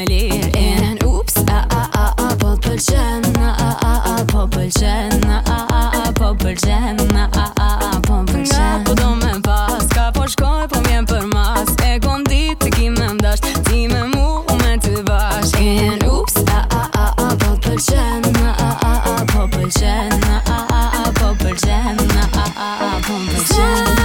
me lir. Ups, po t'pëlqen, po pëlqen, po pëlqen, po pëlqen. Nga po do me pas, ka po shkoj, po m'jem për mas. E kom dit të ki me mdash, ti me mu, me ty bashk. Ups, po t'pëlqen, po pëlqen, po pëlqen, po pëlqen.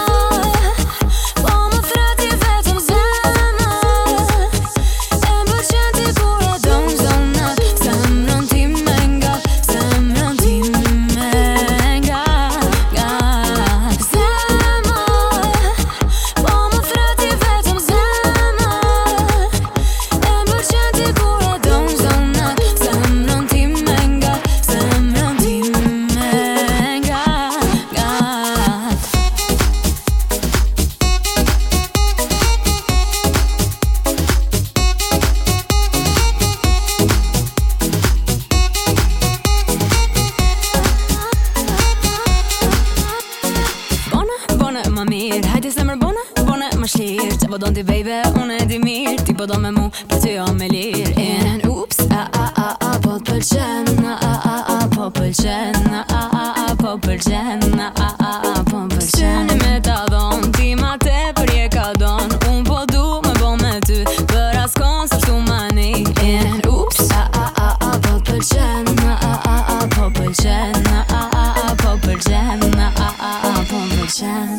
Ma mirë, hajde se mërë bone ma shlirë. Që po do t'i baby, unë e di mirë. Ti po do me mu, po ty jo me lirë. Ups, po t'pëlqen, po pëlqen, po pëlqen, po pëlqen. Syni me ta dhon, ti ma te për je ka don. Unë po du me bo me ty, për as kon së shtu mani. Ups, po t'pëlqen, po pëlqen, po pëlqen, po pëlqen.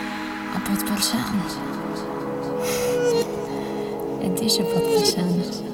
Po t'pëlqen. E di që po t'pëlqen.